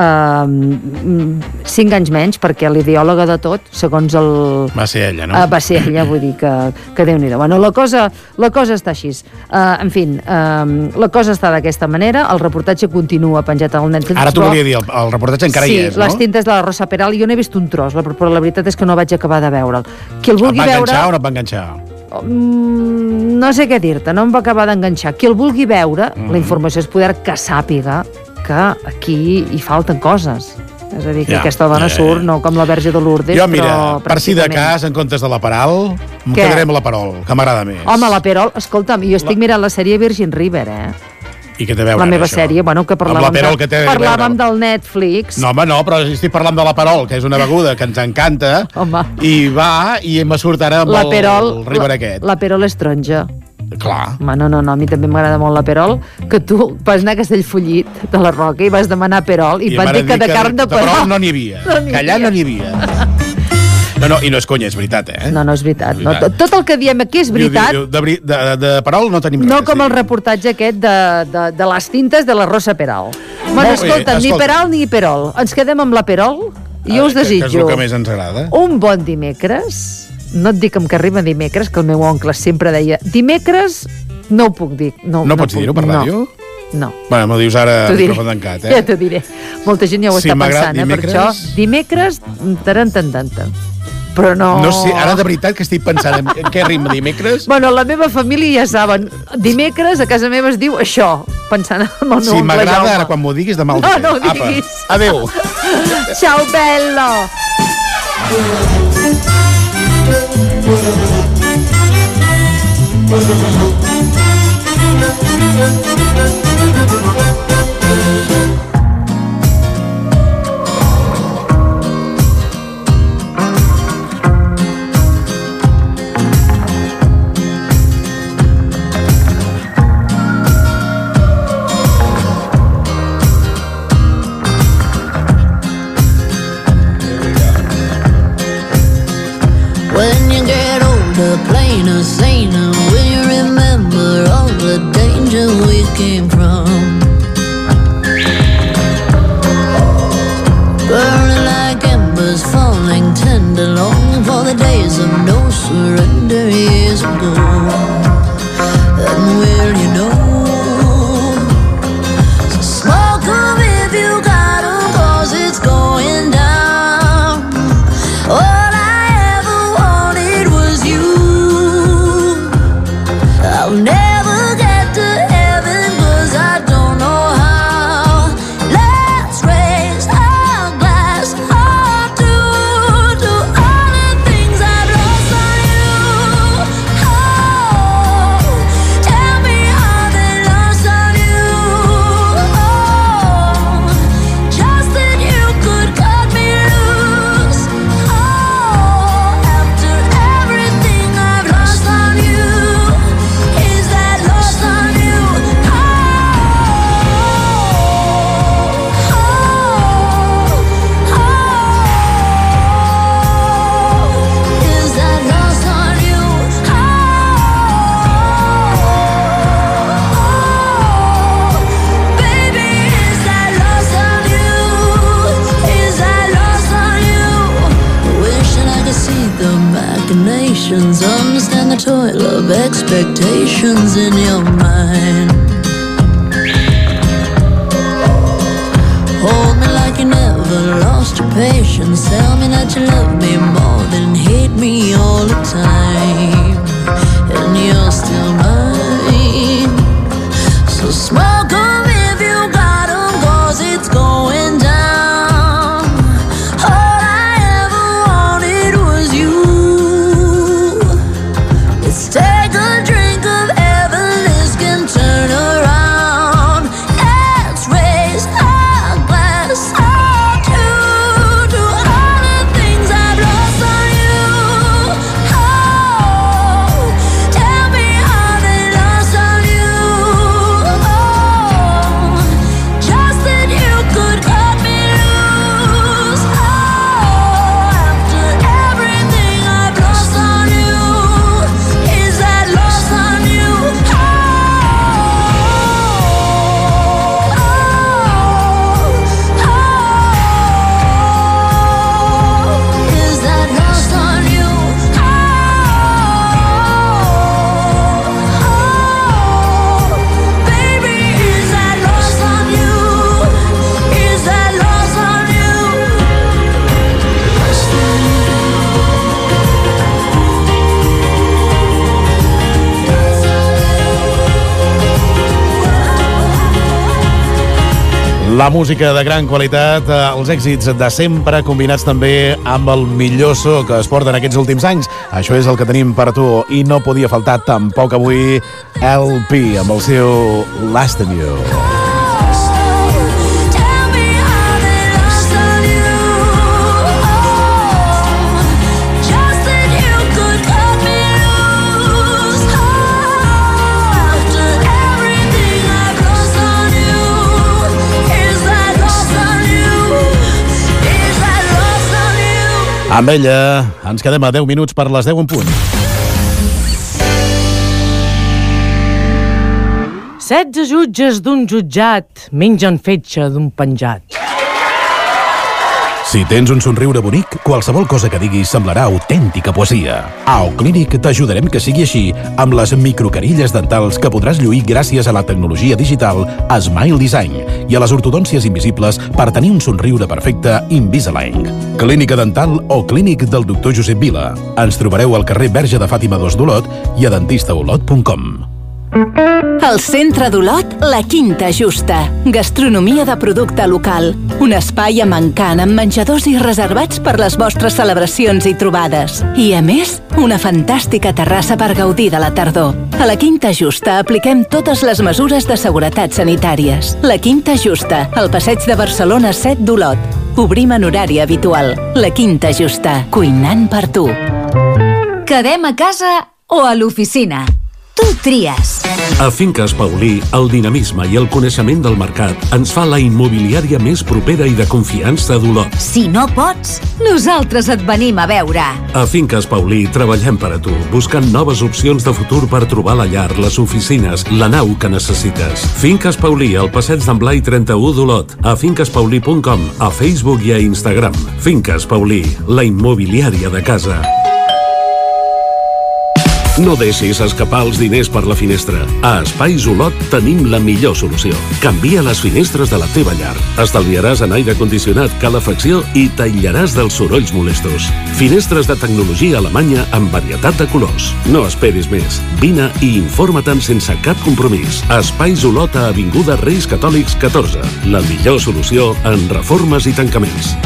5 anys menys, perquè l'ideòloga de tot, segons el... Va ser ella, no? Va ser ella, vull dir que Déu-n'hi-do. Bueno, la cosa està així. En fi, la cosa està d'aquesta manera, el reportatge continua penjat al Netflix. Ara t'ho volia dir, el reportatge encara hi és, no? Sí, les tintes de la Rosa Peral, jo n'he vist un tros, però la veritat és que no vaig acabar de veure'l. Qui el vulgui veure... Et va enganxar o no et va enganxar? No sé què dir-te, no em va acabar d'enganxar. Qui el vulgui veure, la informació és poder que sàpiga que aquí hi falten coses. És a dir, que aquesta dona surt, no com la Verge de Lourdes, jo, mira, però per si de cas, en comptes de la Peral, em quedaré amb la Perol, que m'agrada més. Home, la Perol, escolta'm, jo estic mirant la sèrie Virgin River, I què té a veure la meva això? sèrie, bueno, que parlàvem del Netflix. No, home, no, però estic parlant de la Perol, que és una beguda que ens encanta, i me surt ara amb el River aquest. La Perol és taronja. Clar. Home, no, a mi també m'agrada molt la Perol, que tu vas anar a Castellfollit de la Roca i vas demanar Perol i van dir que de carn de Perol no n'hi havia, que allà no n'hi havia. No, i no és conya, és veritat, No, és veritat. No, tot el que diem aquí és veritat. De Perol no tenim res. No com el reportatge aquest de les tintes de la Rosa Peral. Bueno, escolta, ni Peral ni Perol. Ens quedem amb la Perol i jo us desitjo... Que és el que més ens agrada. Un bon dimecres. No et dic que arriba dimecres, que el meu oncle sempre deia dimecres, no ho puc dir. No pots dir-ho per ràdio? No. Bueno, m'ho dius ara micròfon tancat, Ja t'ho diré. Molta gent ja ho està pensant, per això. Dimecres, tarantantanta. Però no... No sé, ara de veritat que estic pensant en què rima dimecres. Bueno, la meva família ja saben. Dimecres a casa meva es diu això, pensant en el meu oncle Jaume. Si m'agrada, ara quan m'ho diguis, demà ho diré. No ho diguis. Adéu. Ciao, bello. When you get older, plainer, saner, will you remember all the danger we came from? Burning like embers, falling tender, longing for the days of no surrender years ago. And will you know? So smoke 'em if you got 'em, 'cause it's going down. All I ever wanted was you. I'll never get to heaven 'cause I don't know how. Let's raise our glass hard to all the things I've lost on you. Oh, tell me how they lost on you. Oh, just that you could cut me loose. Oh, after everything I've lost on you, is that lost on you? Is that lost on you? Baby, is that lost on you? Is that lost on you? Wishing I could see the machinations, understand the toil of expectations in your mind. Hold me like you never lost your patience. Tell me that you love me more than hate me all the time. And you're still mine. So smoke 'em if you got 'em, 'cause it's going down. La música de gran qualitat, els èxits de sempre combinats també amb el millor so que es porten aquests últims anys. Això és el que tenim per tu i no podia faltar tampoc avui LP amb el seu Last of You. Amb ella ens quedem a 10 minuts per les 10 en punt. 16 jutges d'un jutjat mengen fetge d'un penjat. Si tens un somriure bonic, qualsevol cosa que diguis semblarà autèntica poesia. A Oclínic t'ajudarem que sigui així amb les microcarilles dentals que podràs lluir gràcies a la tecnologia digital Smile Design i a les ortodòncies invisibles per tenir un somriure perfecte Invisalign. Clínica Dental o Clínic del Dr. Josep Vila. Ens trobareu al carrer Verge de Fàtima 2 d'Olot i a dentistaolot.com. Al centre d'Olot, La Quinta Justa. Gastronomia de producte local. Un espai amb encant, amb menjadors i reservats per les vostres celebracions i trobades. I, a més, una fantàstica terrassa per gaudir de la tardor. A La Quinta Justa apliquem totes les mesures de seguretat sanitàries. La Quinta Justa, al passeig de Barcelona 7 d'Olot. Obrim en horari habitual. La Quinta Justa, cuinant per tu. Quedem a casa o a l'oficina? Tu tries. A Finques Paulí, el dinamisme i el coneixement del mercat ens fa la immobiliària més propera i de confiança d'Olot. Si no pots, nosaltres et venim a veure. A Finques Paulí treballem per a tu, buscant noves opcions de futur per trobar la llar, les oficines, la nau que necessites. Finques Paulí, al passeig d'en Blai 31 d'Olot, a finquespaulí.com, a Facebook i a Instagram. Finques Paulí, la immobiliària de casa. No deixis escapar els diners per la finestra. A Espais Olot tenim la millor solució. Canvia les finestres de la teva llar. Estalviaràs en aire condicionat, calefacció i t'aïllaràs dels sorolls molestos. Finestres de tecnologia alemanya amb varietat de colors. No esperis més. Vine i informa-te'n sense cap compromís. Espais Olot a Avinguda Reis Catòlics 14. La millor solució en reformes i tancaments.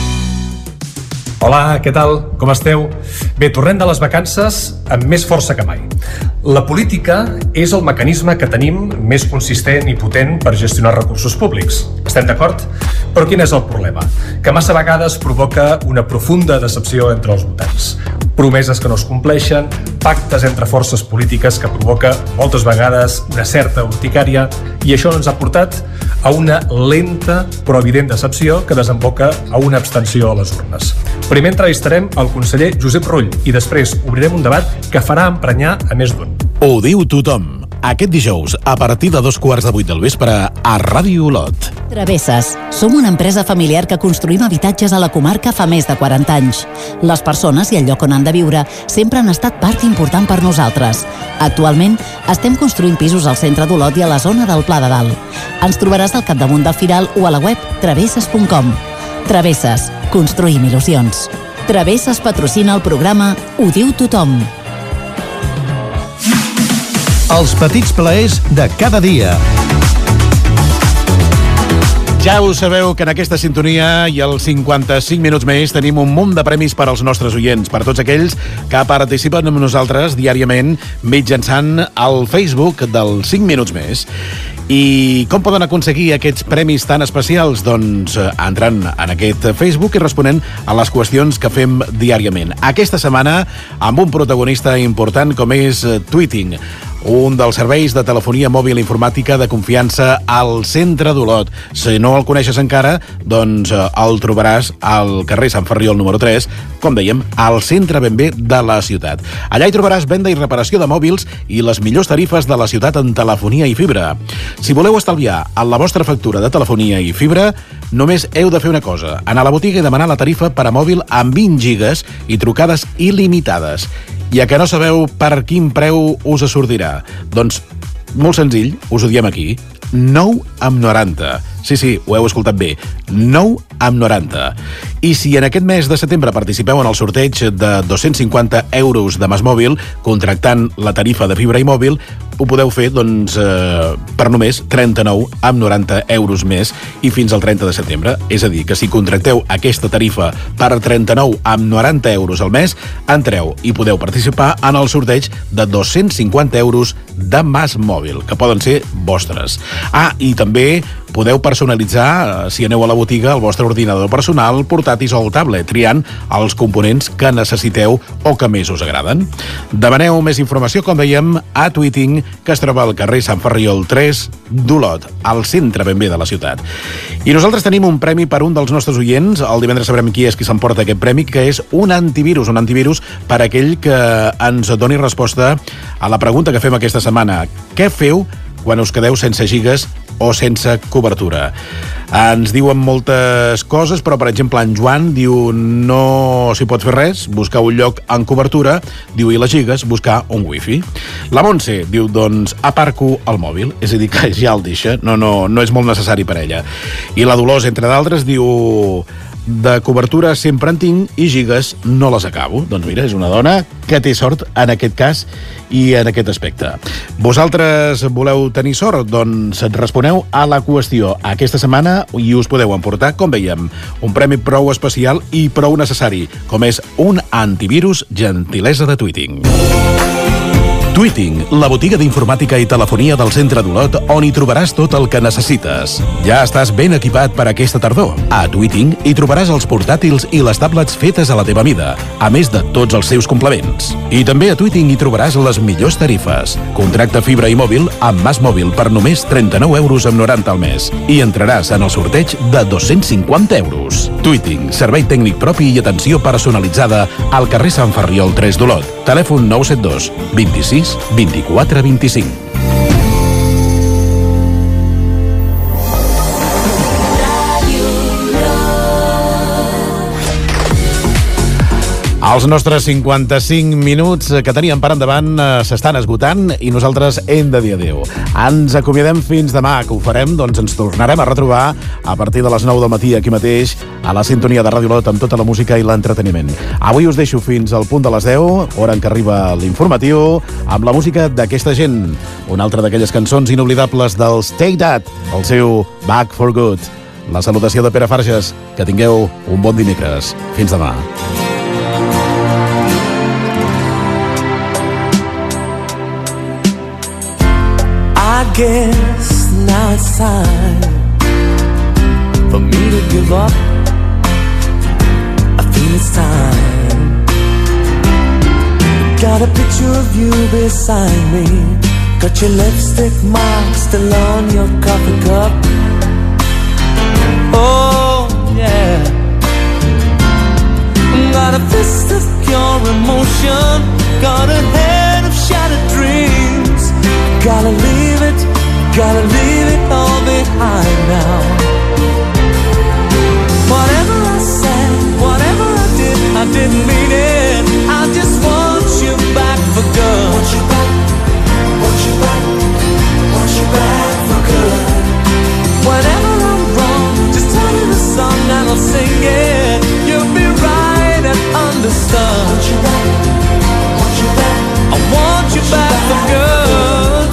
Hola, què tal? Com esteu? Bé, tornem de les vacances amb més força que mai. La política és el mecanisme que tenim més consistent i potent per gestionar recursos públics. Estem d'acord? Però quin és el problema? Que massa vegades provoca una profunda decepció entre els votants. Promeses que no es compleixen, pactes entre forces polítiques que provoca moltes vegades una certa urticària, i això ens ha portat a una lenta però evident decepció que desemboca a una abstenció a les urnes. Primer entrevistarem el conseller Josep Rull i després obrirem un debat que farà emprenyar a més d'un. Ho diu tothom. Aquest dijous, a partir de 7:45 del vespre, a Ràdio Olot. Travesses. Som una empresa familiar que construïm habitatges a la comarca fa més de 40 anys. Les persones i el lloc on han de viure sempre han estat part important per nosaltres. Actualment, estem construint pisos al centre d'Olot i a la zona del Pla de Dalt. Ens trobaràs al capdamunt del Firal o a la web travesses.com. Travesses. Construïm il·lusions. Travesses patrocina el programa Ho diu tothom. Els petits plaers de cada dia. Ja ho sabeu que en aquesta sintonia i els 55 minuts més tenim un munt de premis per als nostres oients, per tots aquells que participen amb nosaltres diàriament mitjançant el Facebook del 5 minuts més. I com poden aconseguir aquests premis tan especials? Doncs entrant en aquest Facebook i responent a les qüestions que fem diàriament. Aquesta setmana amb un protagonista important com és Tweeting, un dels serveis de telefonia mòbil informàtica de confiança al centre d'Olot. Si no el coneixes encara, doncs el trobaràs al carrer Sant Ferriol número 3, com dèiem, al centre ben bé de la ciutat. Allà hi trobaràs venda i reparació de mòbils i les millors tarifes de la ciutat en telefonia i fibra. Si voleu estalviar en la vostra factura de telefonia i fibra, només heu de fer una cosa: anar a la botiga i demanar la tarifa per a mòbil amb 20 gigas i trucades il·limitades. I a que no sabeu per quin preu us sortirà? Doncs molt senzill, us ho diem aquí: 9,90. Sí, ho heu escoltat bé. 9,90. I si en aquest mes de setembre participeu en el sorteig de 250 euros de MásMóvil, contractant la tarifa de fibra i mòbil, ho podeu fer per només 39,90 euros més i fins al 30 de setembre. És a dir, que si contracteu aquesta tarifa per 39,90 euros al mes, entreu i podeu participar en el sorteig de 250 euros de MásMóvil, que poden ser vostres. I també podeu personalitzar, si aneu a la botiga, el vostre ordinador personal, portàtils o el tablet, triant els components que necessiteu o que més us agraden. Demaneu més informació, com dèiem, a Tweeting, que es troba al carrer Sant Ferriol 3 d'Olot, al centre ben bé de la ciutat. I nosaltres tenim un premi per un dels nostres oients. El divendres sabrem qui és qui s'emporta aquest premi, que és un antivirus per aquell que ens doni resposta a la pregunta que fem aquesta setmana. Què feu quan us quedeu sense gigas o sense cobertura? Ens diuen moltes coses, però, per exemple, en Joan diu no s'hi pot fer res, buscar un lloc en cobertura, diu, i les gigas, buscar un wifi. La Montse diu, doncs, aparco el mòbil, és a dir, que ja el deixa, no és molt necessari per ella. I la Dolors, entre d'altres, diu, de cobertura sempre en tinc i gigas no les acabo. Doncs mira, és una dona que té sort en aquest cas i en aquest aspecte. Vosaltres voleu tenir sort? Doncs responeu a la qüestió aquesta setmana i us podeu emportar, com veiem, un premi prou especial i prou necessari, com és un antivirus gentilesa de Tweeting. Tweeting, la botiga d'informàtica i telefonia del centre d'Olot, on hi trobaràs tot el que necessites. Ja estàs ben equipat per aquesta tardor. A Tweeting hi trobaràs els portàtils i les tablets fetes a la teva mida, a més de tots els seus complements. I també a Tweeting hi trobaràs les millors tarifes. Contracta fibra i mòbil amb MásMóvil per només 39,90 € al mes i entraràs en el sorteig de 250 euros. Tweeting, servei tècnic propi i atenció personalitzada al carrer Sant Ferriol 3 d'Olot. Telèfon 972 26 24 25. Els nostres 55 minuts que teníem per endavant s'estan esgotant i nosaltres hem de dir adéu. Ens acomiadem fins demà, que ho farem, doncs ens tornarem a retrobar a partir de les 9 del matí aquí mateix a la sintonia de Ràdio Olot amb tota la música i l'entreteniment. Avui us deixo fins al punt de les 10, hora en què arriba l'informatiu, amb la música d'aquesta gent. Una altra d'aquelles cançons inoblidables del Stay That, el seu Back for Good. La salutació de Pere Farges. Que tingueu un bon dimecres. Fins demà. I guess now it's time for me to give up. I feel it's time. Got a picture of you beside me. Got your lipstick mark still on your coffee cup. Oh yeah. Got a fist of pure emotion. Got a head of shattered dreams. Gotta leave it all behind now. Whatever I said, whatever I didn't mean it. I just want you back for good. Want you back, want you back, want you back for good. Whenever I'm wrong, just tell me the song and I'll sing it. You'll be right and understood. Want you back, want you back, I want you back for good.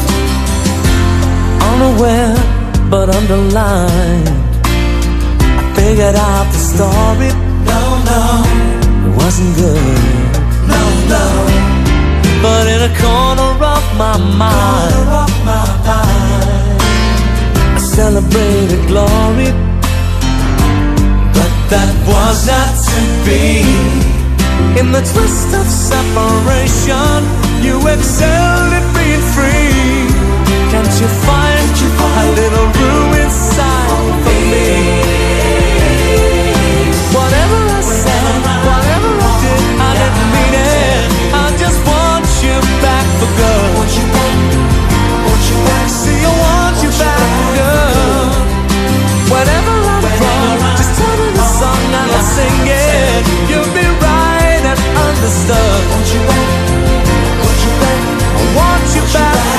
Unaware but underlined, I figured out the story. No, it wasn't good. No, but in a corner of my mind, I celebrated glory. But that was not to be. In the twist of separation, you excelled at being free. Can't you find a little room inside for me? Whatever I said, whatever I did, I didn't mean it. I just want you back for good. Want you back, want you back. See, I want you back for good. Whenever I'm wrong, just tell me the song and I'll sing it. You'll be right and understood. Want you back, want you back. I want you back.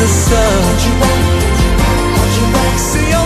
the sun. See you